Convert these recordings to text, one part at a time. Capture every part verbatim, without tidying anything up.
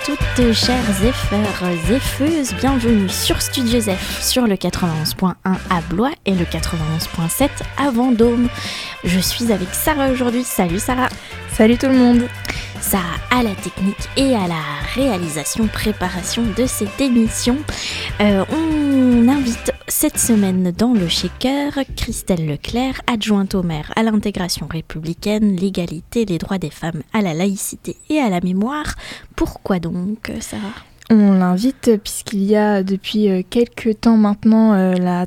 toutes, chers zépheurs, zépheuses, bienvenue sur Studio Zeph, sur le quatre-vingt-onze point un à Blois et le quatre-vingt-onze point sept à Vendôme. Je suis avec Sarah aujourd'hui. Salut Sarah. Salut tout le monde. Sarah à la technique et à la réalisation, préparation de cette émission. Euh, on invite cette semaine dans le Shaker Christelle Leclerc, adjointe au maire à l'intégration républicaine, l'égalité, les droits des femmes, à la laïcité et à la mémoire. Pourquoi donc, Sarah ? On l'invite puisqu'il y a depuis quelques temps maintenant euh, la,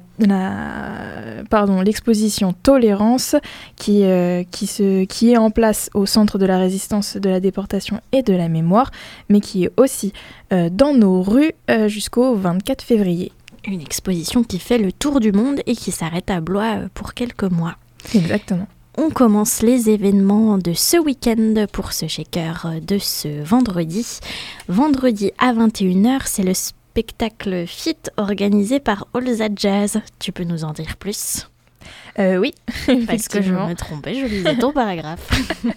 la, pardon, l'exposition Tolérance qui, euh, qui, se, qui est en place au Centre de la résistance, de la déportation et de la mémoire, mais qui est aussi euh, dans nos rues euh, jusqu'au vingt-quatre février. Une exposition qui fait le tour du monde et qui s'arrête à Blois pour quelques mois. Exactement. On commence les événements de ce week-end pour ce shaker de ce vendredi. Vendredi à vingt et une heures, c'est le spectacle Fit organisé par Olza Jazz. Tu peux nous en dire plus ? Euh, oui, parce que je me trompais, je lisais ton paragraphe.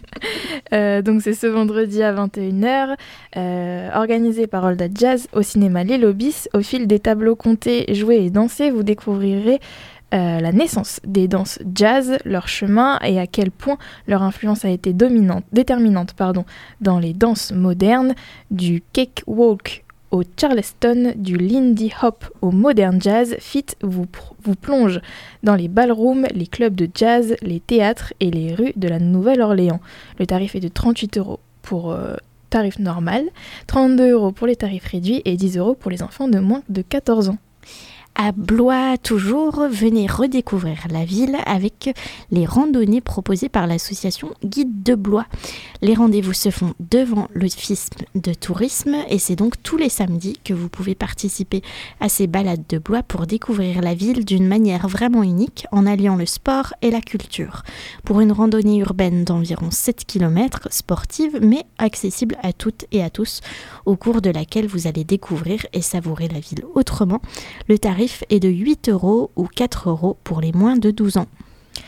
euh, donc c'est ce vendredi à vingt et une heures, euh, organisé par Olza Jazz au cinéma Les Lobbies. Au fil des tableaux comptés, joués et dansés, vous découvrirez Euh, la naissance des danses jazz, leur chemin et à quel point leur influence a été dominante, déterminante pardon, dans les danses modernes, du cakewalk au charleston, du lindy hop au modern jazz. Fit vous, vous plonge dans les ballrooms, les clubs de jazz, les théâtres et les rues de la Nouvelle-Orléans. Le tarif est de trente-huit euros pour euh, tarif normal, trente-deux euros pour les tarifs réduits et dix euros pour les enfants de moins de quatorze ans. À Blois, toujours, venez redécouvrir la ville avec les randonnées proposées par l'association Guide de Blois. Les rendez-vous se font devant l'office de tourisme et c'est donc tous les samedis que vous pouvez participer à ces balades de Blois pour découvrir la ville d'une manière vraiment unique en alliant le sport et la culture. Pour une randonnée urbaine d'environ sept kilomètres, sportive mais accessible à toutes et à tous, au cours de laquelle vous allez découvrir et savourer la ville autrement, le tarif est de huit euros ou quatre euros pour les moins de douze ans.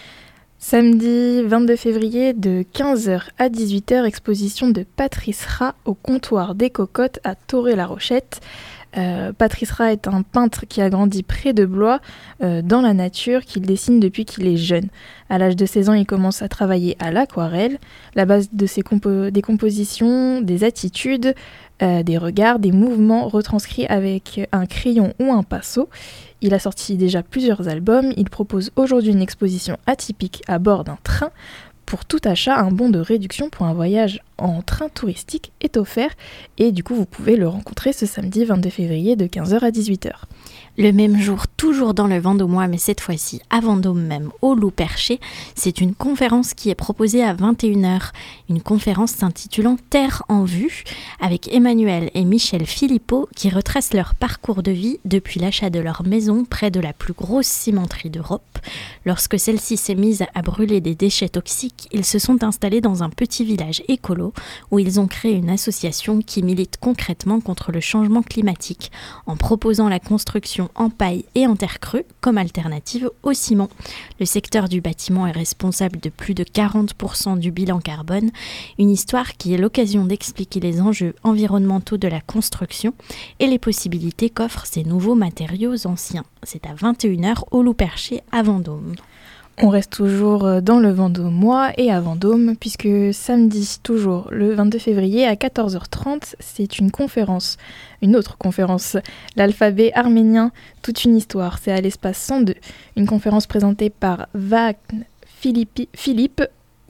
Samedi vingt-deux février de quinze heures à dix-huit heures, exposition de Patrice Rat au comptoir des Cocottes à Thoré-la-Rochette. Euh, Patrice Rat est un peintre qui a grandi près de Blois, euh, dans la nature, qu'il dessine depuis qu'il est jeune. À l'âge de seize ans, il commence à travailler à l'aquarelle. La base de ses compo- des compositions, des attitudes, euh, des regards, des mouvements retranscrits avec un crayon ou un pinceau. Il a sorti déjà plusieurs albums. Il propose aujourd'hui une exposition atypique à bord d'un train. Pour tout achat, un bon de réduction pour un voyage en train touristique est offert et du coup vous pouvez le rencontrer ce samedi vingt-deux février de quinze heures à dix-huit heures. Le même jour, toujours dans le Vendômois, mais cette fois-ci à Vendôme même, au Loup Perché, c'est une conférence qui est proposée à vingt et une heures. Une conférence s'intitulant Terre en vue, avec Emmanuel et Michel Philippot qui retracent leur parcours de vie depuis l'achat de leur maison près de la plus grosse cimenterie d'Europe. Lorsque celle-ci s'est mise à brûler des déchets toxiques, ils se sont installés dans un petit village écolo où ils ont créé une association qui milite concrètement contre le changement climatique en proposant la construction en paille et en terre crue comme alternative au ciment. Le secteur du bâtiment est responsable de plus de quarante pour cent du bilan carbone, une histoire qui est l'occasion d'expliquer les enjeux environnementaux de la construction et les possibilités qu'offrent ces nouveaux matériaux anciens. C'est à vingt et une heures au Loup Perché à Vendôme. On reste toujours dans le Vendômois et à Vendôme, puisque samedi, toujours le vingt-deux février à quatorze heures trente, c'est une conférence, une autre conférence, l'alphabet arménien, toute une histoire, c'est à l'espace cent deux. Une conférence présentée par Vagn Philippe, Philippe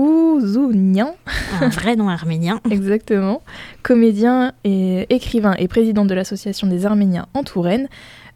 Ouzounian. Un vrai nom arménien. Exactement. Comédien et écrivain et président de l'association des Arméniens en Touraine.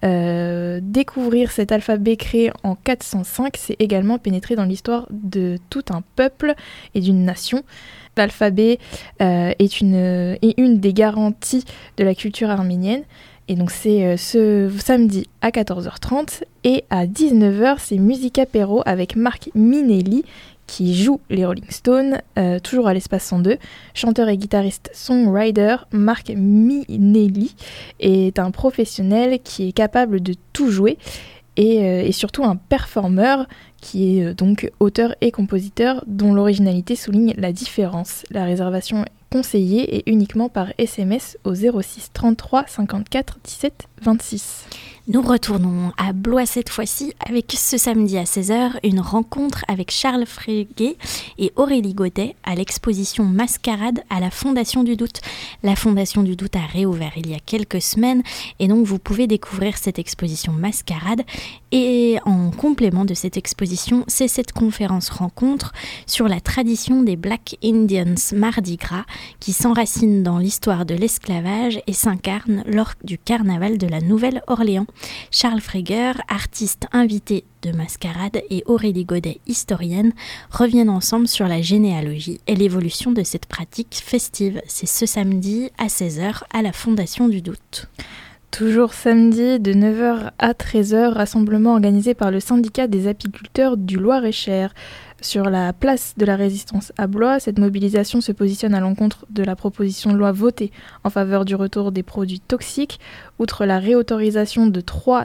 Euh, découvrir cet alphabet créé en quatre cent cinq, c'est également pénétrer dans l'histoire de tout un peuple et d'une nation. L'alphabet euh, est, une, est une des garanties de la culture arménienne. Et donc c'est euh, ce samedi à quatorze heures trente et à dix-neuf heures, c'est Musique Apéro avec Marc Minelli qui joue les Rolling Stones, euh, toujours à l'espace cent deux. Chanteur et guitariste songwriter, Marc Minelli est un professionnel qui est capable de tout jouer et, euh, et surtout un performeur qui est euh, donc auteur et compositeur dont l'originalité souligne la différence. La réservation conseillé et uniquement par S M S au zéro six trente-trois cinquante-quatre dix-sept vingt-six. Nous retournons à Blois cette fois-ci avec ce samedi à seize heures une rencontre avec Charles Fréguet et Aurélie Godet à l'exposition Mascarade à la Fondation du Doute. La Fondation du Doute a réouvert il y a quelques semaines et donc vous pouvez découvrir cette exposition Mascarade. Et en complément de cette exposition, c'est cette conférence rencontre sur la tradition des Black Indians Mardi Gras qui s'enracine dans l'histoire de l'esclavage et s'incarne lors du carnaval de la Nouvelle-Orléans. Charles Fréguer, artiste invité de Mascarade, et Aurélie Godet, historienne, reviennent ensemble sur la généalogie et l'évolution de cette pratique festive. C'est ce samedi à seize heures à la Fondation du Doute. Toujours samedi de neuf heures à treize heures, rassemblement organisé par le syndicat des apiculteurs du Loir-et-Cher. Sur la place de la Résistance à Blois, cette mobilisation se positionne à l'encontre de la proposition de loi votée en faveur du retour des produits toxiques. Outre la réautorisation de trois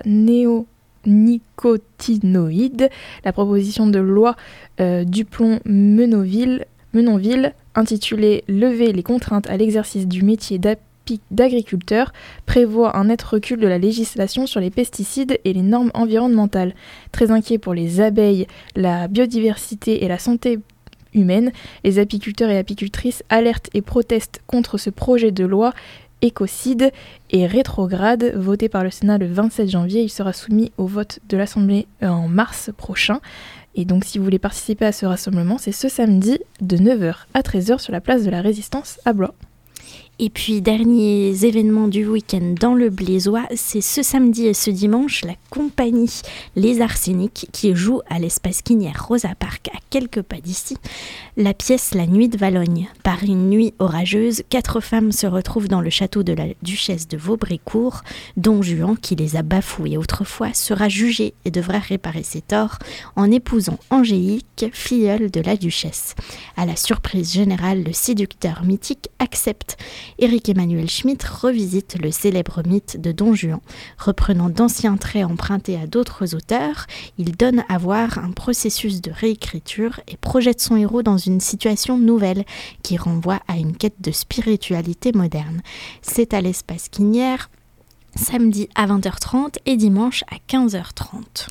néonicotinoïdes, la proposition de loi euh, Duplon-Menonville, Menonville, intitulée « Lever les contraintes à l'exercice du métier d'apiculteur d'agriculteur » prévoit un net recul de la législation sur les pesticides et les normes environnementales. Très inquiets pour les abeilles, la biodiversité et la santé humaine, les apiculteurs et apicultrices alertent et protestent contre ce projet de loi écocide et rétrograde voté par le Sénat le vingt-sept janvier. Il sera soumis au vote de l'Assemblée en mars prochain. Et donc si vous voulez participer à ce rassemblement, c'est ce samedi de neuf heures à treize heures sur la place de la Résistance à Blois. Et puis, derniers événements du week-end dans le Blésois, c'est ce samedi et ce dimanche, la compagnie Les Arséniques qui joue à l'espace Quinière Rosa Park à quelques pas d'ici, la pièce La Nuit de Valogne. Par une nuit orageuse, quatre femmes se retrouvent dans le château de la duchesse de Vaubrécourt. Don Juan, qui les a bafouées autrefois, sera jugé et devra réparer ses torts en épousant Angélique, filleule de la duchesse. À la surprise générale, le séducteur mythique accepte. Éric Emmanuel Schmitt revisite le célèbre mythe de Don Juan. Reprenant d'anciens traits empruntés à d'autres auteurs, il donne à voir un processus de réécriture et projette son héros dans une situation nouvelle qui renvoie à une quête de spiritualité moderne. C'est à l'espace Quinière, samedi à vingt heures trente et dimanche à quinze heures trente.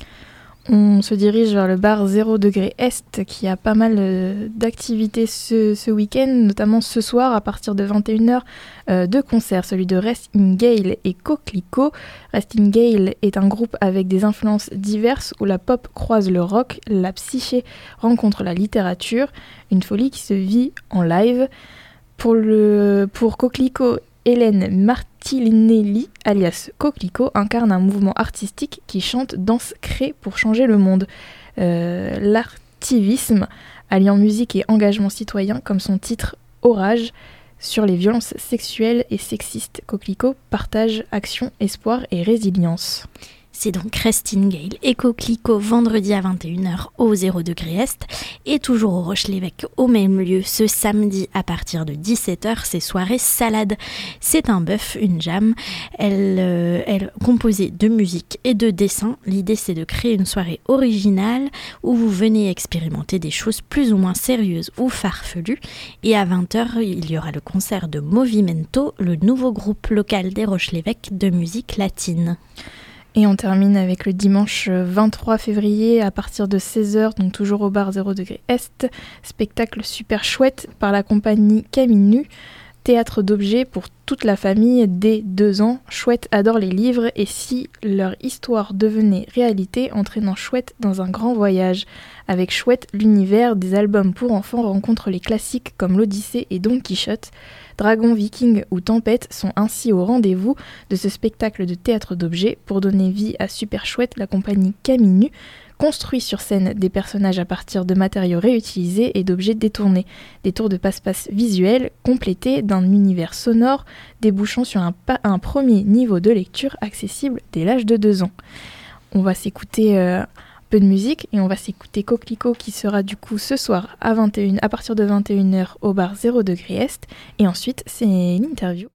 On se dirige vers le bar zéro degré Est qui a pas mal euh, d'activités ce, ce week-end, notamment ce soir à partir de vingt et une heures, euh, deux concerts, celui de Rest in Gale et Coquelicot. Rest in Gale est un groupe avec des influences diverses où la pop croise le rock, la psyché rencontre la littérature, une folie qui se vit en live. Pour, le, pour Coquelicot, Hélène Martinelli, alias Coquelicot, incarne un mouvement artistique qui chante, danse, crée pour changer le monde. Euh, l'artivisme, alliant musique et engagement citoyen, comme son titre « Orage », sur les violences sexuelles et sexistes. Coquelicot partage action, espoir et résilience. C'est donc Rest in Gale et Coquelicot vendredi à vingt et une heures au zéro degré Est et toujours au Roche-l'Évêque au même lieu ce samedi à partir de dix-sept heures, c'est soirée salade. C'est un bœuf, une jam, elle, euh, elle composée de musique et de dessin. L'idée c'est de créer une soirée originale où vous venez expérimenter des choses plus ou moins sérieuses ou farfelues. Et à vingt heures, il y aura le concert de Movimento, le nouveau groupe local des Roche-l'Évêque de musique latine. Et on termine avec le dimanche vingt-trois février à partir de seize heures, donc toujours au bar zéro degré Est. Spectacle super chouette par la compagnie Caminu. Théâtre d'objets pour toute la famille dès deux ans. Chouette adore les livres et si leur histoire devenait réalité, entraînant Chouette dans un grand voyage. Avec Chouette, l'univers des albums pour enfants rencontre les classiques comme l'Odyssée et Don Quichotte. Dragon, Viking ou Tempête sont ainsi au rendez-vous de ce spectacle de théâtre d'objets pour donner vie à Super Chouette, la compagnie Caminu construit sur scène des personnages à partir de matériaux réutilisés et d'objets détournés. Des tours de passe-passe visuels complétés d'un univers sonore débouchant sur un, pa- un premier niveau de lecture accessible dès l'âge de deux ans. On va s'écouter euh, un peu de musique et on va s'écouter Coquelicot qui sera du coup ce soir à, vingt et une, à partir de vingt et une heures au bar zéro degré Est et ensuite c'est l'interview.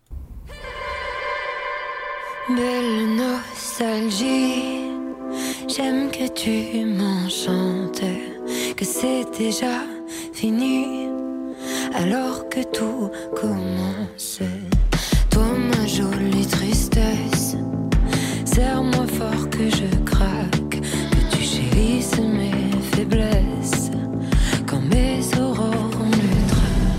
Belle nostalgie, j'aime que tu m'enchantes, que c'est déjà fini. alors que tout commence. Toi ma jolie tristesse, serre-moi fort que je craque, que tu chérisses mes faiblesses, quand mes aurores ont le trac.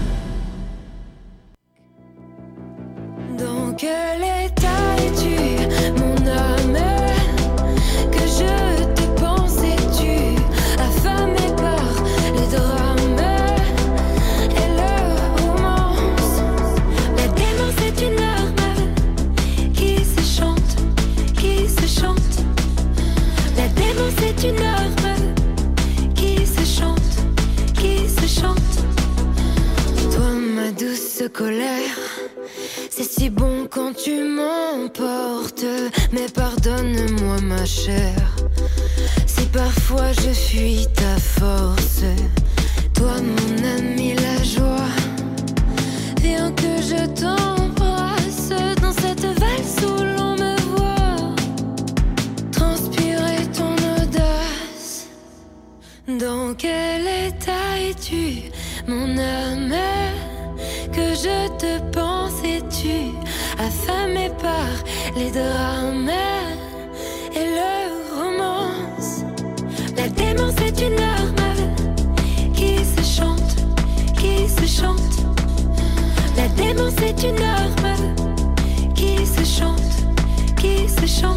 Dans quel état es-tu, mon âme, que je te pense es-tu, affamée par les drames et le romance. La démence est une arme qui se chante, qui se chante. La démence est une arme qui se chante, qui se chante. Toi ma douce colère, c'est si bon quand tu m'emportes, mais pardonne-moi ma chère, si parfois je fuis ta force. Toi mon ami la joie, viens que je t'embrasse dans cette valse où l'on me voit transpirer ton audace. Dans quel état es-tu, mon âme, que je te pense es-tu, affamée par les drames et le romance. La démence est une arme qui se chante, qui se chante. La démence est une arme qui se chante, qui se chante.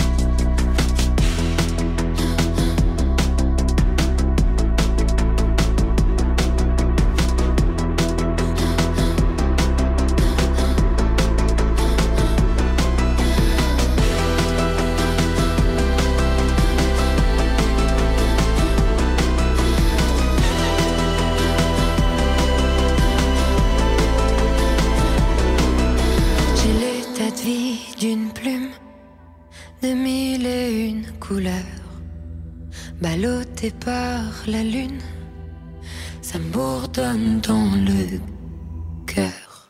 D'une plume de mille et une couleurs, ballottée par la lune, ça me bourdonne dans le cœur.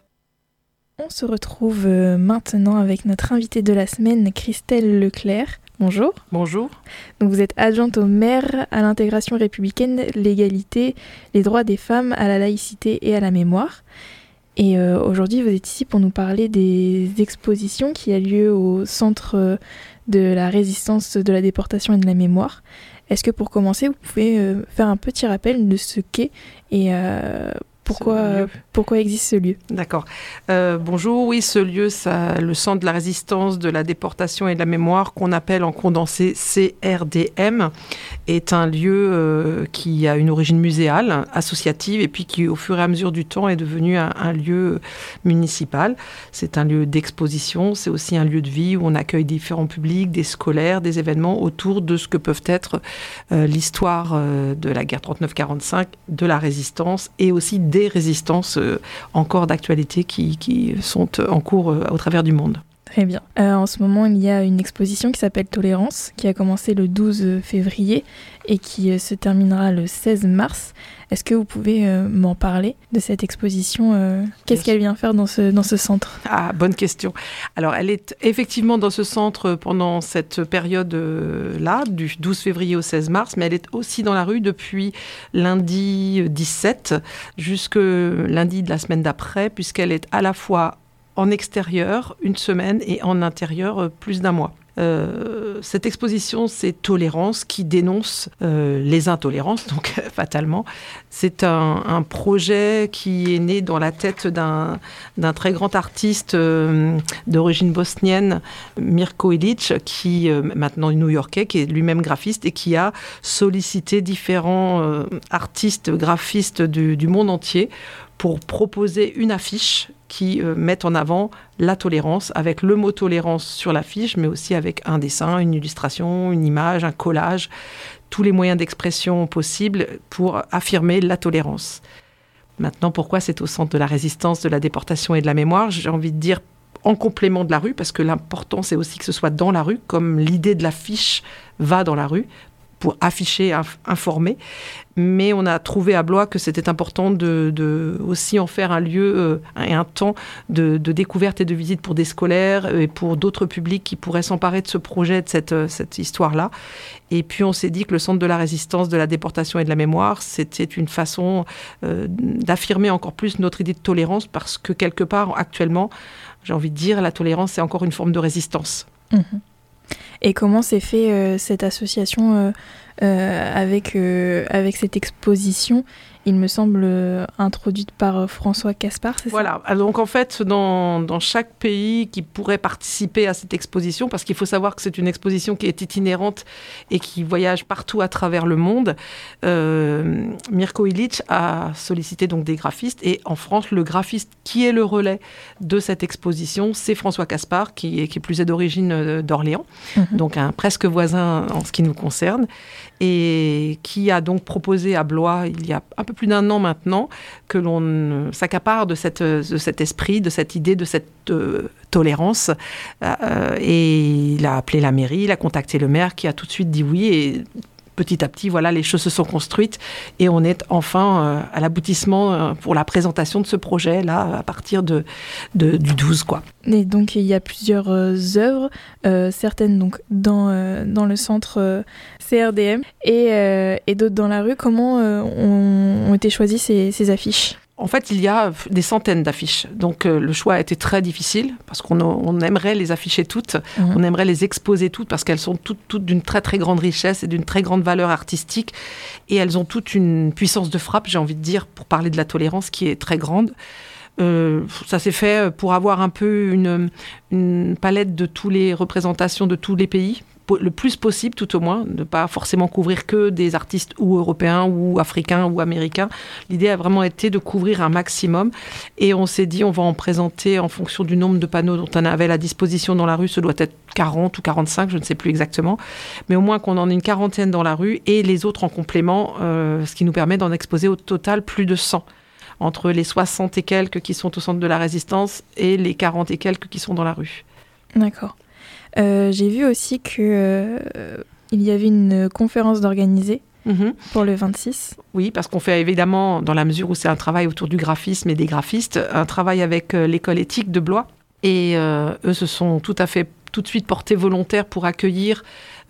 On se retrouve maintenant avec notre invitée de la semaine, Christelle Leclerc. Bonjour. Bonjour. Donc vous êtes adjointe au maire à l'intégration républicaine, l'égalité, les droits des femmes, à la laïcité et à la mémoire. Et euh, aujourd'hui, vous êtes ici pour nous parler des expositions qui a lieu au Centre de la résistance de la déportation et de la mémoire. Est-ce que pour commencer, vous pouvez euh, faire un petit rappel de ce qu'est et euh, pourquoi, euh, pourquoi existe ce lieu ? D'accord. Euh, bonjour, oui, ce lieu, ça, le Centre de la résistance de la déportation et de la mémoire, qu'on appelle en condensé C R D M, est un lieu euh, qui a une origine muséale, associative, et puis qui, au fur et à mesure du temps, est devenu un, un lieu municipal. C'est un lieu d'exposition, c'est aussi un lieu de vie où on accueille différents publics, des scolaires, des événements autour de ce que peuvent être euh, l'histoire euh, de la guerre trente-neuf quarante-cinq, de la résistance, et aussi des résistances euh, encore d'actualité qui, qui sont en cours euh, au travers du monde. Très bien. Euh, en ce moment, il y a une exposition qui s'appelle Tolérance, qui a commencé le douze février et qui euh, se terminera le seize mars. Est-ce que vous pouvez euh, m'en parler de cette exposition euh, Qu'est-ce qu'elle vient faire dans ce, dans ce centre ? Ah, bonne question. Alors, elle est effectivement dans ce centre pendant cette période-là, du douze février au seize mars, mais elle est aussi dans la rue depuis lundi dix-sept jusque lundi de la semaine d'après, puisqu'elle est à la fois en extérieur une semaine et en intérieur plus d'un mois. Euh, cette exposition, c'est Tolérance, qui dénonce euh, les intolérances, donc fatalement. C'est un, un projet qui est né dans la tête d'un, d'un très grand artiste euh, d'origine bosnienne, Mirko Ilić, qui euh, maintenant new-yorkais, qui est lui-même graphiste et qui a sollicité différents euh, artistes graphistes du, du monde entier pour proposer une affiche qui euh, met en avant la tolérance, avec le mot tolérance sur l'affiche, mais aussi avec un dessin, une illustration, une image, un collage, tous les moyens d'expression possibles pour affirmer la tolérance. Maintenant, pourquoi c'est au centre de la résistance, de la déportation et de la mémoire ? J'ai envie de dire en complément de la rue, parce que l'important, c'est aussi que ce soit dans la rue, comme l'idée de l'affiche va dans la rue, pour afficher, inf- informer. Mais on a trouvé à Blois que c'était important de, de aussi en faire un lieu euh, et un temps de, de découverte et de visite pour des scolaires et pour d'autres publics qui pourraient s'emparer de ce projet, de cette, cette histoire-là. Et puis on s'est dit que le Centre de la résistance, de la déportation et de la mémoire, c'était une façon euh, d'affirmer encore plus notre idée de tolérance, parce que quelque part, actuellement, j'ai envie de dire, la tolérance, c'est encore une forme de résistance. Mmh. Et comment s'est fait euh, cette association euh, euh, avec, euh, avec cette exposition, il me semble, euh, introduite par François Caspar, c'est ça ? Voilà, donc en fait, dans, dans chaque pays qui pourrait participer à cette exposition, parce qu'il faut savoir que c'est une exposition qui est itinérante et qui voyage partout à travers le monde, euh, Mirko Ilić a sollicité donc des graphistes, et en France, le graphiste qui est le relais de cette exposition, c'est François Caspar, qui est, qui est plus est d'origine d'Orléans, mmh. donc un presque voisin en ce qui nous concerne, et qui a donc proposé à Blois, il y a un peu plus d'un an maintenant, que l'on s'accapare de, cette, de cet esprit, de cette idée, de cette euh, tolérance. Euh, et il a appelé la mairie, il a contacté le maire qui a tout de suite dit oui. Et petit à petit, voilà, les choses se sont construites et on est enfin euh, à l'aboutissement euh, pour la présentation de ce projet, là, à partir de, de, du douze, quoi. Et donc, il y a plusieurs euh, œuvres, euh, certaines donc dans, euh, dans le centre euh, C R D M et, euh, et d'autres dans la rue. Comment euh, ont, ont été choisies ces, ces affiches ? En fait, il y a des centaines d'affiches. Donc, euh, le choix a été très difficile parce qu'on on aimerait les afficher toutes. Mmh. On aimerait les exposer toutes parce qu'elles sont toutes, toutes d'une très, très grande richesse et d'une très grande valeur artistique. Et elles ont toutes une puissance de frappe, j'ai envie de dire, pour parler de la tolérance qui est très grande. Euh, ça s'est fait pour avoir un peu une, une palette de toutes les représentations de tous les pays, le plus possible tout au moins, ne pas forcément couvrir que des artistes ou européens ou africains ou américains. L'idée a vraiment été de couvrir un maximum et on s'est dit on va en présenter en fonction du nombre de panneaux dont on avait à la disposition dans la rue. Ce doit être quarante ou quarante-cinq, je ne sais plus exactement, mais au moins qu'on en ait une quarantaine dans la rue et les autres en complément, euh, ce qui nous permet d'en exposer au total plus de cent. Entre les soixante et quelques qui sont au centre de la résistance et les quarante et quelques qui sont dans la rue. D'accord. Euh, j'ai vu aussi qu'il euh, y avait une conférence d'organiser mmh. pour le vingt-six. Oui, parce qu'on fait évidemment, dans la mesure où c'est un travail autour du graphisme et des graphistes, un travail avec euh, l'école éthique de Blois. Et euh, eux se sont tout à fait tout de suite portés volontaires pour accueillir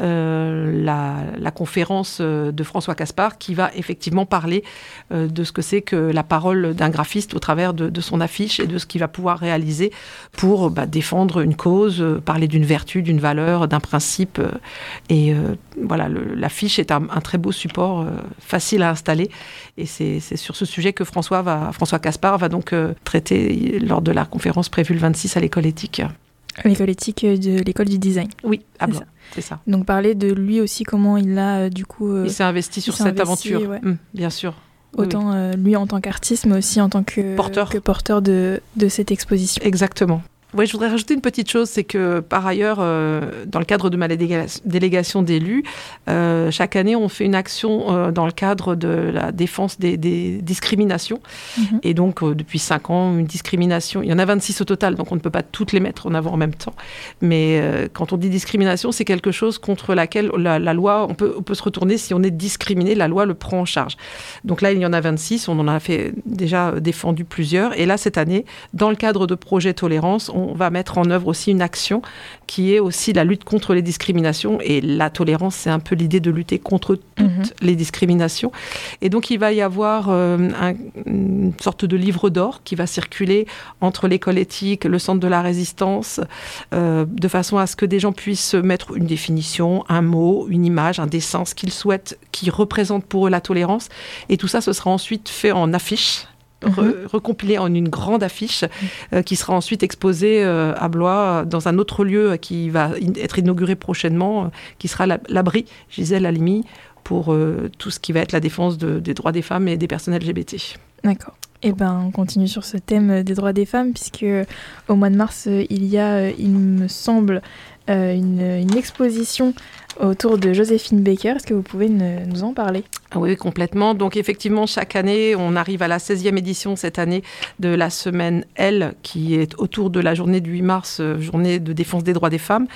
euh, la, la conférence de François Caspar qui va effectivement parler euh, de ce que c'est que la parole d'un graphiste au travers de, de son affiche et de ce qu'il va pouvoir réaliser pour bah, défendre une cause, euh, parler d'une vertu, d'une valeur, d'un principe. Euh, et euh, voilà, le, l'affiche est un, un très beau support, euh, facile à installer. Et c'est, c'est sur ce sujet que François, va, François Caspar va donc euh, traiter lors de la conférence prévue le vingt-six à l'école éthique. L'école éthique de l'école du design. Oui, à Blois, c'est, c'est ça. Donc parler de lui aussi, comment il a euh, du coup... Euh, il s'est investi sur s'est cette investi, aventure, ouais. mmh, bien sûr. Autant oui. euh, lui en tant qu'artiste, mais aussi en tant que porteur, que porteur de, de cette exposition. Exactement. Oui, je voudrais rajouter une petite chose, c'est que par ailleurs, euh, dans le cadre de ma délégation d'élus, euh, chaque année, on fait une action euh, dans le cadre de la défense des, des discriminations. Mmh. Et donc, euh, depuis cinq ans, une discrimination, il y en a vingt-six au total, donc on ne peut pas toutes les mettre en avant en même temps. Mais euh, quand on dit discrimination, c'est quelque chose contre laquelle la, la loi, on peut, on peut se retourner si on est discriminé, la loi le prend en charge. Donc là, il y en a vingt-six, on en a fait déjà défendu plusieurs. Et là, cette année, dans le cadre de projet Tolérance, on on va mettre en œuvre aussi une action qui est aussi la lutte contre les discriminations. Et la tolérance, c'est un peu l'idée de lutter contre toutes mmh. les discriminations. Et donc, il va y avoir euh, un, une sorte de livre d'or qui va circuler entre l'école éthique, le centre de la résistance, euh, de façon à ce que des gens puissent mettre une définition, un mot, une image, un dessin, ce qu'ils souhaitent, qui représente pour eux la tolérance. Et tout ça, ce sera ensuite fait en affiche. Re- recompilé en une grande affiche euh, qui sera ensuite exposée euh, à Blois dans un autre lieu qui va in- être inauguré prochainement, euh, qui sera la- l'abri Gisèle Halimi pour euh, tout ce qui va être la défense de, des droits des femmes et des personnes L G B T. D'accord. Eh ben, on continue sur ce thème des droits des femmes puisque au mois de mars, il y a, il me semble, euh, une, une exposition autour de Joséphine Baker. Est-ce que vous pouvez ne, nous en parler ? Oui, complètement. Donc effectivement, chaque année, on arrive à la seizième édition cette année de la semaine L, qui est autour de la journée du huit mars, journée de défense des droits des femmes.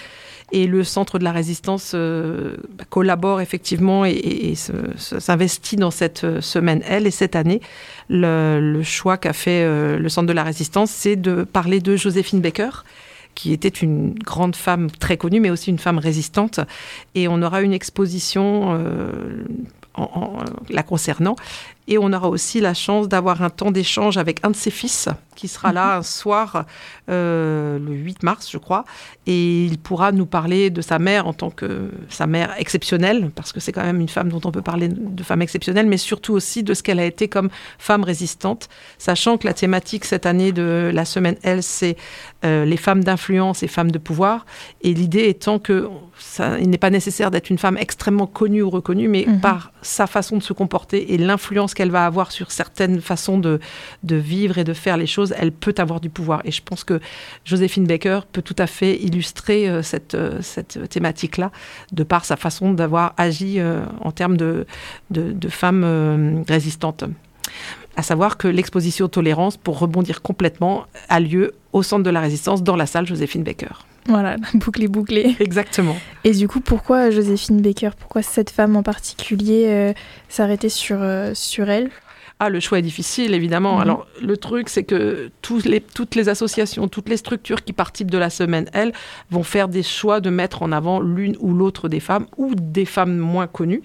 Et le Centre de la Résistance euh, collabore effectivement et, et, et se, se, s'investit dans cette semaine L. Et cette année, le, le choix qu'a fait euh, le Centre de la Résistance, c'est de parler de Joséphine Baker, qui était une grande femme très connue, mais aussi une femme résistante. Et on aura une exposition euh, en, en, la concernant. Et on aura aussi la chance d'avoir un temps d'échange avec un de ses fils, qui sera là un soir, euh, le huit mars, je crois. Et il pourra nous parler de sa mère en tant que sa mère exceptionnelle, parce que c'est quand même une femme dont on peut parler de femme exceptionnelle, mais surtout aussi de ce qu'elle a été comme femme résistante. Sachant que la thématique cette année de la semaine L, c'est euh, les femmes d'influence et femmes de pouvoir. Et l'idée étant que ça, il n'est pas nécessaire d'être une femme extrêmement connue ou reconnue, mais mmh. par sa façon de se comporter et l'influence qu'elle va avoir sur certaines façons de, de vivre et de faire les choses, elle peut avoir du pouvoir. Et je pense que Joséphine Baker peut tout à fait illustrer euh, cette, euh, cette thématique-là, de par sa façon d'avoir agi euh, en termes de, de, de femmes euh, résistantes. À savoir que l'exposition Tolérance, pour rebondir complètement, a lieu au Centre de la Résistance, dans la salle Joséphine Baker. Voilà, la boucle est bouclée. Exactement. Et du coup, pourquoi Joséphine Baker ? Pourquoi cette femme en particulier euh, s'arrêter sur, euh, sur elle ? Ah, le choix est difficile, évidemment. Mmh. Alors, le truc, c'est que tous les, toutes les associations, toutes les structures qui participent de la semaine L vont faire des choix de mettre en avant l'une ou l'autre des femmes, ou des femmes moins connues.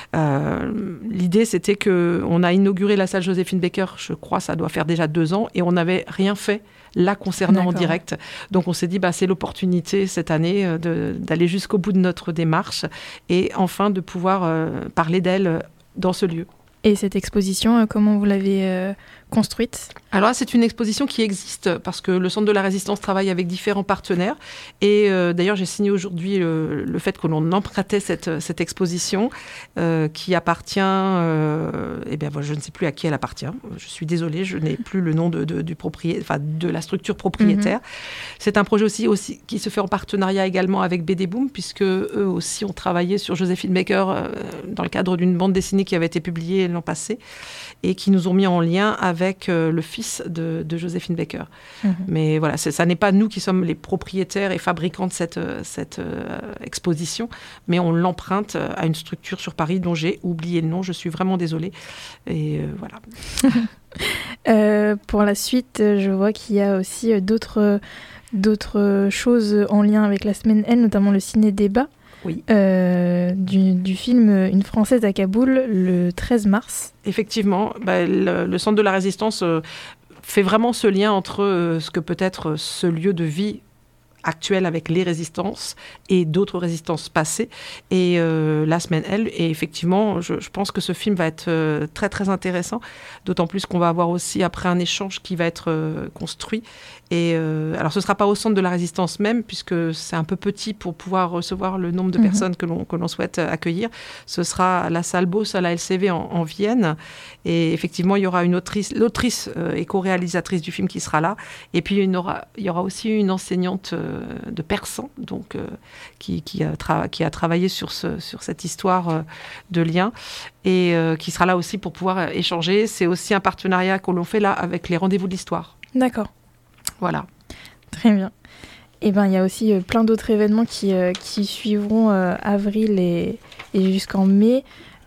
Euh, l'idée, c'était qu'on a inauguré la salle Joséphine Baker, je crois, ça doit faire déjà deux ans, et on n'avait rien fait là concernant D'accord. en direct. Donc on s'est dit, bah, c'est l'opportunité cette année euh, de, d'aller jusqu'au bout de notre démarche et enfin de pouvoir euh, parler d'elle dans ce lieu. Et cette exposition, euh, comment vous l'avez euh, construite ? Alors là, c'est une exposition qui existe parce que le Centre de la Résistance travaille avec différents partenaires. Et euh, d'ailleurs, j'ai signé aujourd'hui le, le fait que l'on empruntait cette, cette exposition euh, qui appartient... Euh, eh bien, je ne sais plus à qui elle appartient. Je suis désolée, je n'ai plus le nom de, de, du proprié, enfin, de la structure propriétaire. Mm-hmm. C'est un projet aussi, aussi qui se fait en partenariat également avec B D Boom, puisque eux aussi ont travaillé sur Joséphine Baker euh, dans le cadre d'une bande dessinée qui avait été publiée l'an passé et qui nous ont mis en lien avec euh, le fils de, de Joséphine Baker. Mmh. Mais voilà, c'est, ça n'est pas nous qui sommes les propriétaires et fabricants de cette, cette euh, exposition, mais on l'emprunte à une structure sur Paris dont j'ai oublié le nom, je suis vraiment désolée. Et euh, voilà. euh, pour la suite, je vois qu'il y a aussi d'autres, d'autres choses en lien avec la semaine L, notamment le ciné-débat. Oui. Euh, du, du film Une Française à Kaboul, le treize mars. Effectivement, bah, le, le Centre de la Résistance euh, fait vraiment ce lien entre euh, ce que peut être ce lieu de vie actuel avec les résistances et d'autres résistances passées. Et euh, la semaine L, et effectivement, je, je pense que ce film va être euh, très très intéressant, d'autant plus qu'on va avoir aussi après un échange qui va être euh, construit. Et euh, alors ce ne sera pas au Centre de la Résistance même, puisque c'est un peu petit pour pouvoir recevoir le nombre de mmh. personnes que l'on, que l'on souhaite accueillir. Ce sera à la salle Beauce, à la L C V en, en Vienne. Et effectivement, il y aura une autrice, l'autrice euh, et co-réalisatrice du film qui sera là. Et puis, il y aura, il y aura aussi une enseignante euh, de persan, donc, euh, qui, qui, a tra- qui a travaillé sur, ce, sur cette histoire euh, de lien et euh, qui sera là aussi pour pouvoir échanger. C'est aussi un partenariat que l'on fait là avec les Rendez-vous de l'Histoire. D'accord. Voilà. Très bien. Et ben, il y a aussi euh, plein d'autres événements qui, euh, qui suivront euh, avril et, et jusqu'en mai.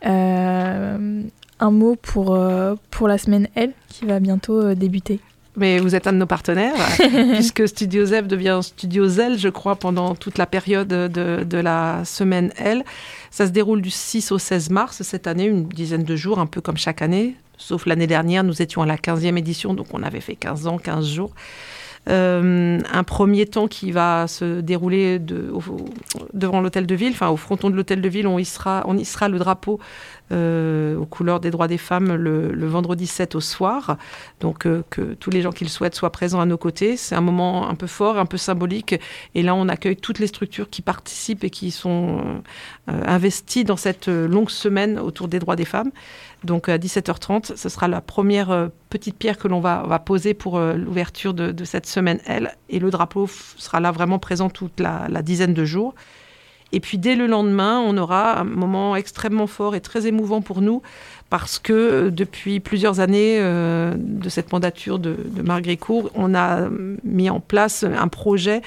Euh, un mot pour, euh, pour la semaine L qui va bientôt euh, débuter. Mais vous êtes un de nos partenaires, puisque Studio Z devient Studio Z, je crois, pendant toute la période de, de la semaine L. Ça se déroule du six au seize mars cette année, une dizaine de jours, un peu comme chaque année. Sauf l'année dernière, nous étions à la quinzième édition, donc on avait fait quinze ans, quinze jours. Euh, un premier temps qui va se dérouler de, au, devant l'hôtel de ville, enfin au fronton de l'hôtel de ville, on hissera, on hissera le drapeau euh, aux couleurs des droits des femmes le, le vendredi sept au soir, donc euh, que tous les gens qui le souhaitent soient présents à nos côtés. C'est un moment un peu fort, un peu symbolique, et là on accueille toutes les structures qui participent et qui sont euh, investies dans cette longue semaine autour des droits des femmes. Donc à dix-sept heures trente, ce sera la première euh, petite pierre que l'on va, va poser pour euh, l'ouverture de, de cette semaine L. Et le drapeau f- sera là vraiment présent toute la, la dizaine de jours. Et puis dès le lendemain, on aura un moment extrêmement fort et très émouvant pour nous, parce que euh, depuis plusieurs années euh, de cette mandature de, de Marc Grécourt, on a mis en place un projet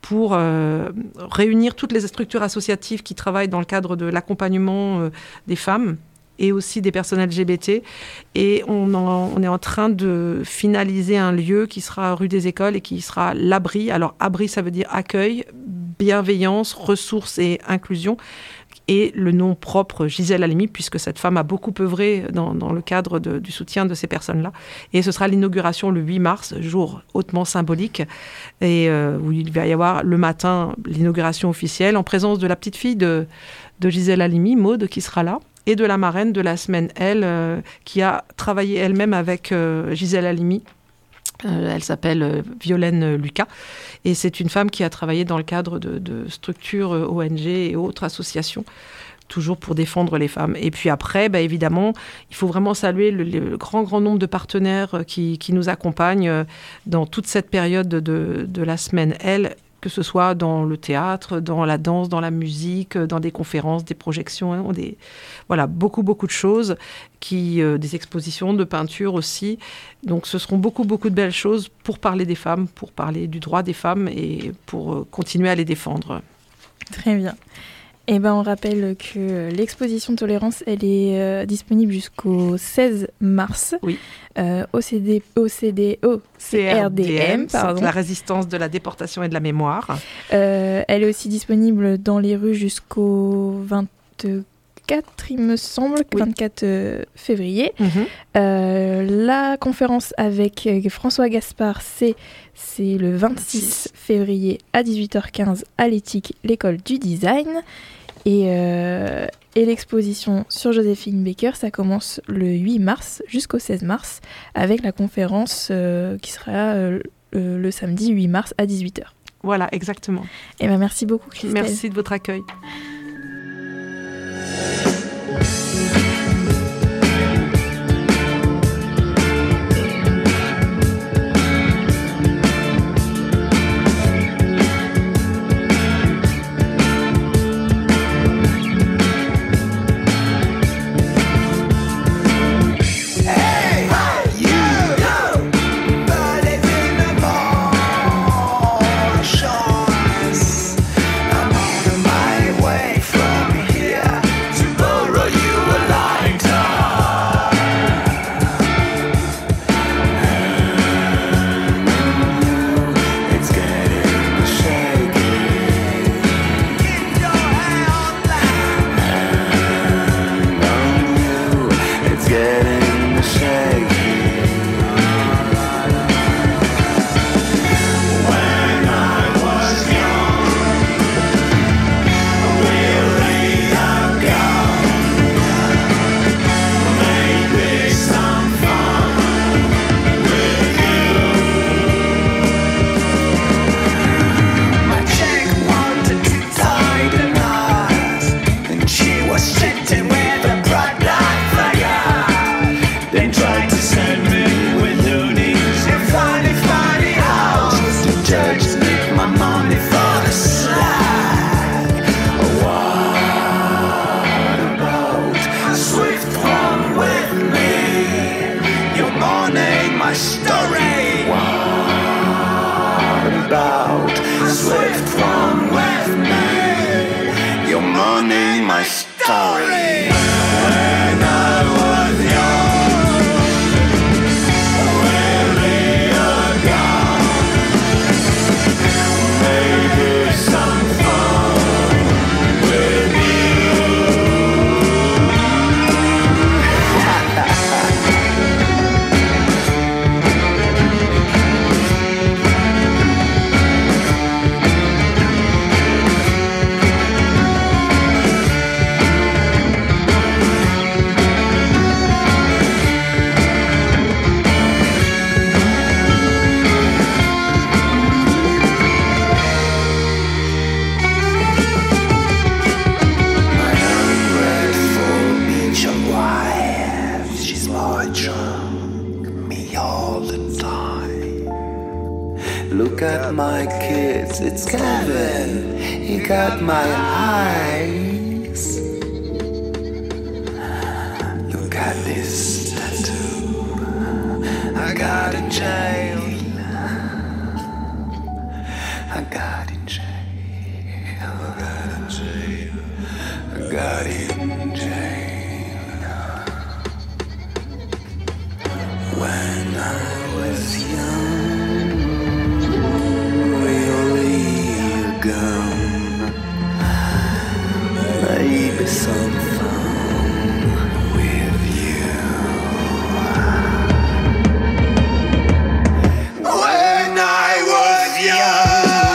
pour euh, réunir toutes les structures associatives qui travaillent dans le cadre de l'accompagnement euh, des femmes et aussi des personnes L G B T. Et on, en, on est en train de finaliser un lieu qui sera rue des Écoles et qui sera l'abri. Alors, abri, ça veut dire accueil, bienveillance, ressources et inclusion. Et le nom propre Gisèle Halimi, puisque cette femme a beaucoup œuvré dans, dans le cadre de, du soutien de ces personnes-là. Et ce sera l'inauguration le huit mars, jour hautement symbolique, et euh, où il va y avoir le matin l'inauguration officielle, en présence de la petite fille de, de Gisèle Halimi, Maude, qui sera là, et de la marraine de la semaine, elle, euh, qui a travaillé elle-même avec euh, Gisèle Halimi. Euh, elle s'appelle euh, Violaine Lucas. Et c'est une femme qui a travaillé dans le cadre de, de structures euh, O N G et autres associations, toujours pour défendre les femmes. Et puis après, bah, évidemment, il faut vraiment saluer le, le grand, grand nombre de partenaires qui, qui nous accompagnent euh, dans toute cette période de, de la semaine, elle, que ce soit dans le théâtre, dans la danse, dans la musique, dans des conférences, des projections, hein, des, voilà, beaucoup, beaucoup de choses, qui, euh, des expositions de peinture aussi. Donc ce seront beaucoup, beaucoup de belles choses pour parler des femmes, pour parler du droit des femmes et pour euh, continuer à les défendre. Très bien. Eh ben, on rappelle que l'exposition Tolérance, elle est euh, disponible jusqu'au seize mars. Oui. Euh, O C D, O C D, O C R D M, pardon. La résistance de la déportation et de la mémoire. Euh, elle est aussi disponible dans les rues jusqu'au vingt-quatre, il me semble, oui. vingt-quatre euh, février. Mm-hmm. Euh, la conférence avec euh, François Gaspard, c'est, c'est le vingt-six février à dix-huit heures quinze à l'Éthique, l'école du design. Et, euh, et l'exposition sur Joséphine Baker, ça commence le huit mars jusqu'au seize mars avec la conférence euh, qui sera euh, le, le samedi huit mars à dix-huit heures. Voilà, exactement. Et ben merci beaucoup, Christelle. Merci de votre accueil. Look at my kids, it's Kevin. He got my eyes. Look at this tattoo I got in jail. I got in jail. having fun with you. When I was young.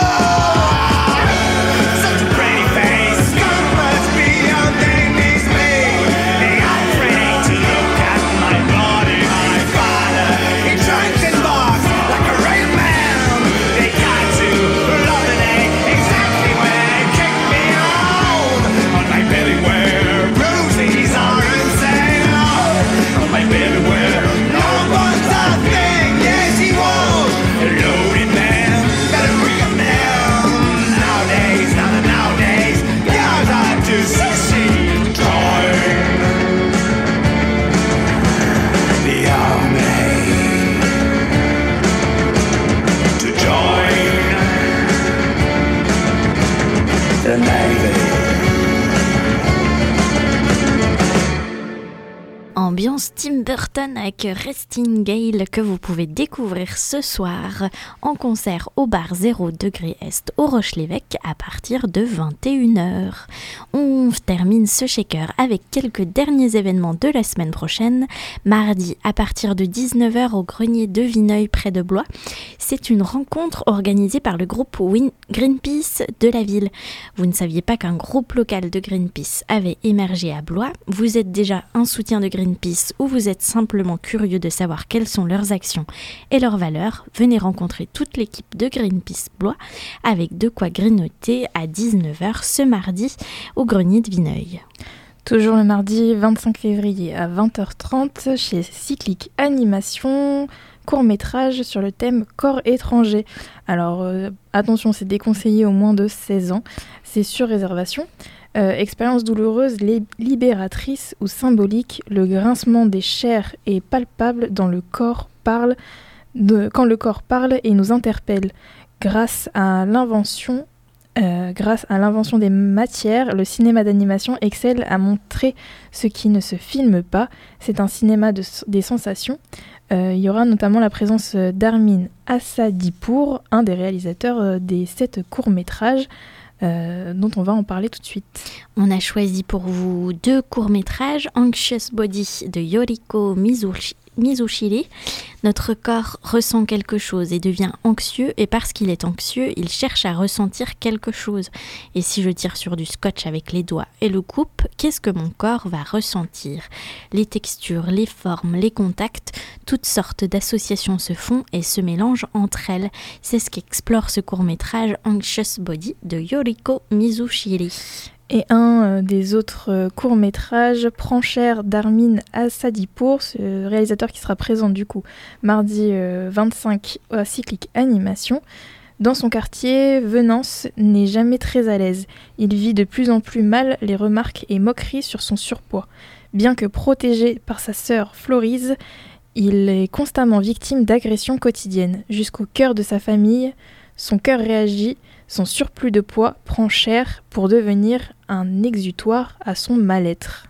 Ambiance Tim Burton avec Resting Gale que vous pouvez découvrir ce soir en concert au bar zéro degré Est au Roche-l'Évêque à partir de vingt et une heures. On termine ce shaker avec quelques derniers événements de la semaine prochaine. Mardi à partir de dix-neuf heures au grenier de Vineuil près de Blois. C'est une rencontre organisée par le groupe Win- Greenpeace de la ville. Vous ne saviez pas qu'un groupe local de Greenpeace avait émergé à Blois. Vous êtes déjà un soutien de Greenpeace ou vous êtes simplement curieux de savoir quelles sont leurs actions et leurs valeurs, venez rencontrer toute l'équipe de Greenpeace Blois avec de quoi grignoter à dix-neuf heures ce mardi au grenier de Vineuil. Toujours le mardi vingt-cinq février à vingt heures trente chez Cyclique Animation, court-métrage sur le thème corps étranger. Alors euh, attention, c'est déconseillé aux moins de seize ans, c'est sur réservation. Euh, expérience douloureuse, li- libératrice ou symbolique, le grincement des chairs est palpable dans le corps parle de, quand le corps parle et nous interpelle. Grâce à l'invention, euh, grâce à l'invention des matières, le cinéma d'animation excelle à montrer ce qui ne se filme pas. C'est un cinéma de, des sensations. Euh, il y aura notamment la présence d'Armin Assadipour, un des réalisateurs des sept courts-métrages. Euh, dont on va en parler tout de suite. On a choisi pour vous deux courts-métrages, Anxious Body de Yoriko Mizushi, Mizushiri. Notre corps ressent quelque chose et devient anxieux, et parce qu'il est anxieux, il cherche à ressentir quelque chose. Et si je tire sur du scotch avec les doigts et le coupe, qu'est-ce que mon corps va ressentir ? Les textures, les formes, les contacts, toutes sortes d'associations se font et se mélangent entre elles. C'est ce qu'explore ce court-métrage Anxious Body de Yoriko Mizushiri. Et un euh, des autres euh, courts-métrages, Prends cher d'Armin Assadipour, ce réalisateur qui sera présent du coup mardi euh, vingt-cinq à Cyclique Animation. Dans son quartier, Venance n'est jamais très à l'aise. Il vit de plus en plus mal les remarques et moqueries sur son surpoids. Bien que protégé par sa sœur Florise, il est constamment victime d'agressions quotidiennes. Jusqu'au cœur de sa famille, son cœur réagit. Son surplus de poids prend cher pour devenir un exutoire à son mal-être.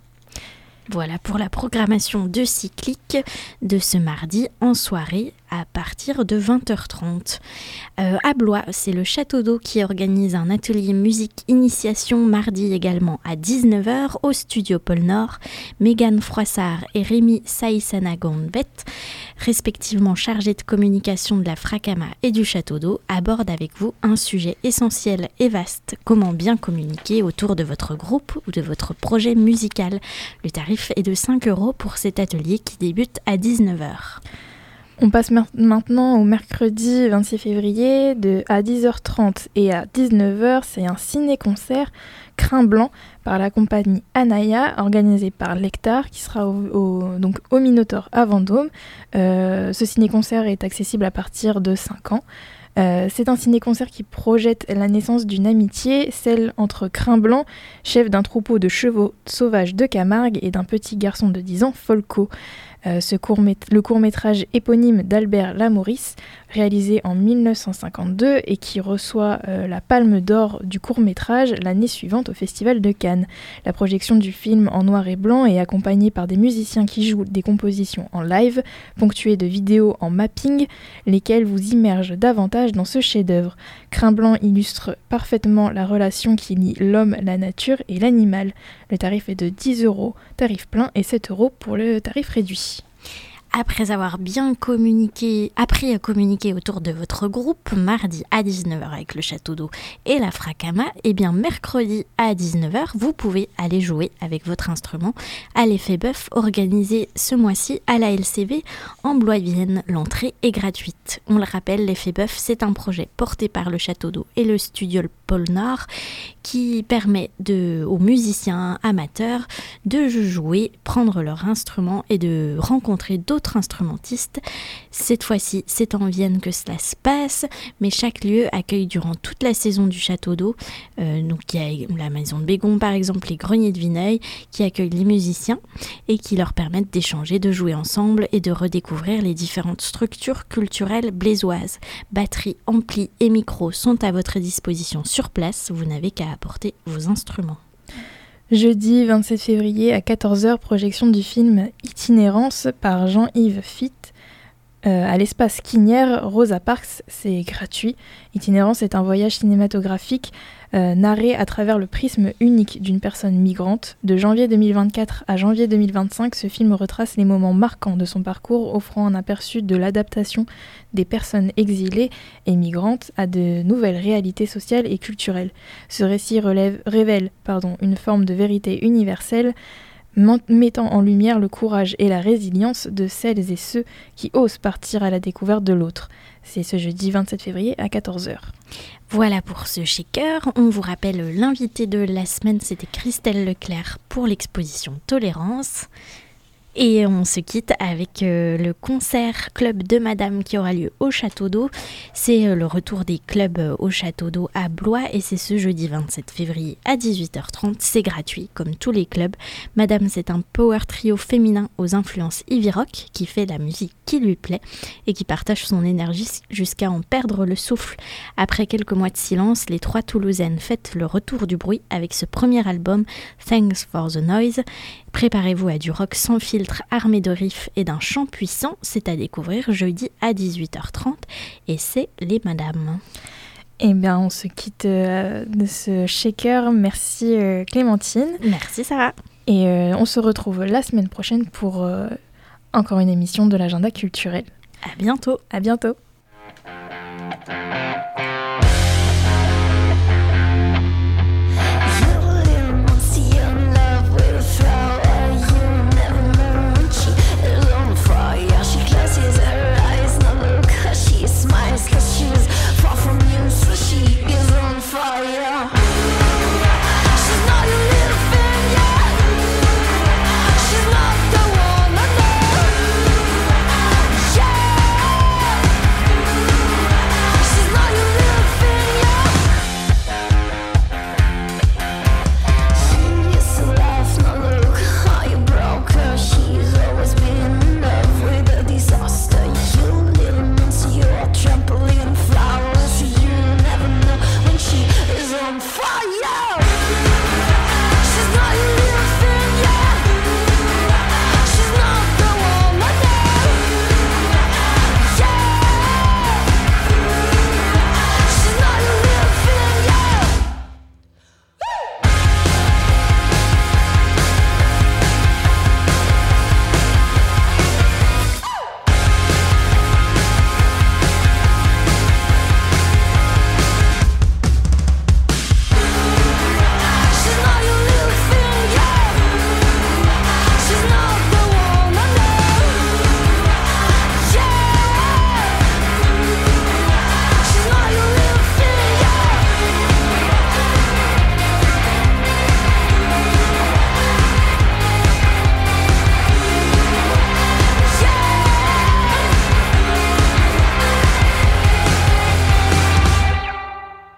Voilà pour la programmation de Cyclique de ce mardi en soirée à partir de vingt heures trente. Euh, à Blois, c'est le Château d'Eau qui organise un atelier musique initiation mardi également à dix-neuf heures au studio Pôle Nord. Mégane Froissart et Rémi Saïsanagonvet, respectivement chargés de communication de la Fracama et du Château d'Eau, abordent avec vous un sujet essentiel et vaste, comment bien communiquer autour de votre groupe ou de votre projet musical. Le tarif est de cinq euros pour cet atelier qui débute à dix-neuf heures. On passe mer- maintenant au mercredi vingt-six février de, à dix heures trente et à dix-neuf heures. C'est un ciné-concert Crin Blanc par la compagnie Anaya, organisé par Lectar, qui sera au, au, donc au Minotaure à Vendôme. Euh, ce ciné-concert est accessible à partir de cinq ans. Euh, c'est un ciné-concert qui projette la naissance d'une amitié, celle entre Crin Blanc, chef d'un troupeau de chevaux sauvages de Camargue, et d'un petit garçon de dix ans, Folco. Euh, ce court le court-métrage éponyme d'Albert Lamouris, réalisé en mille neuf cent cinquante-deux et qui reçoit euh, la Palme d'Or du court-métrage l'année suivante au Festival de Cannes. La projection du film en noir et blanc est accompagnée par des musiciens qui jouent des compositions en live, ponctuées de vidéos en mapping, lesquelles vous immergent davantage dans ce chef-d'œuvre. Crin Blanc illustre parfaitement la relation qui lie l'homme, la nature et l'animal. Le tarif est de dix euros, tarif plein, et sept euros pour le tarif réduit. Après avoir bien communiqué, appris à communiquer autour de votre groupe, mardi à dix-neuf heures avec le Château d'Eau et la Fracama, et bien mercredi à dix-neuf heures, vous pouvez aller jouer avec votre instrument à l'effet bœuf organisé ce mois-ci à la L C V en Blois-Vienne. L'entrée est gratuite. On le rappelle, l'effet bœuf, c'est un projet porté par le Château d'Eau et le studio Le Pôle Nord qui permet de, aux musiciens amateurs de jouer, prendre leur instrument et de rencontrer d'autres instrumentistes. Cette fois-ci, c'est en Vienne que cela se passe, mais chaque lieu accueille durant toute la saison du Château d'Eau. Euh, donc il y a la Maison de Bégon par exemple, les Greniers de Vineuil qui accueillent les musiciens et qui leur permettent d'échanger, de jouer ensemble et de redécouvrir les différentes structures culturelles blésoises. Batterie, ampli et micro sont à votre disposition sur place, vous n'avez qu'à apporter vos instruments. Jeudi vingt-sept février à quatorze heures, projection du film Itinérance par Jean-Yves Fitt euh, à l'espace Quinière, Rosa Parks, c'est gratuit. Itinérance est un voyage cinématographique euh, narré à travers le prisme unique d'une personne migrante. De janvier deux mille vingt-quatre à janvier deux mille vingt-cinq, ce film retrace les moments marquants de son parcours, offrant un aperçu de l'adaptation des personnes exilées et migrantes à de nouvelles réalités sociales et culturelles. Ce récit relève, révèle pardon, une forme de vérité universelle, mettant en lumière le courage et la résilience de celles et ceux qui osent partir à la découverte de l'autre. C'est ce jeudi vingt-sept février à quatorze heures. Voilà pour ce shaker. On vous rappelle l'invité de la semaine, c'était Christelle Leclerc pour l'exposition Tolérance. Et on se quitte avec euh, le concert Club de Madame qui aura lieu au Château d'Eau. C'est euh, le retour des clubs euh, au Château d'Eau à Blois et c'est ce jeudi vingt-sept février à dix-huit heures trente. C'est gratuit comme tous les clubs. Madame, c'est un power trio féminin aux influences heavy rock qui fait la musique qui lui plaît et qui partage son énergie jusqu'à en perdre le souffle. Après quelques mois de silence, les trois Toulousaines fêtent le retour du bruit avec ce premier album Thanks for the Noise. Préparez-vous à du rock sans filtre, armé de riffs et d'un chant puissant. C'est à découvrir jeudi à dix-huit heures trente et c'est les Madames. Eh bien, on se quitte euh, de ce shaker. Merci euh, Clémentine. Merci Sarah. Et euh, on se retrouve la semaine prochaine pour euh, encore une émission de l'agenda culturel. À bientôt. À bientôt.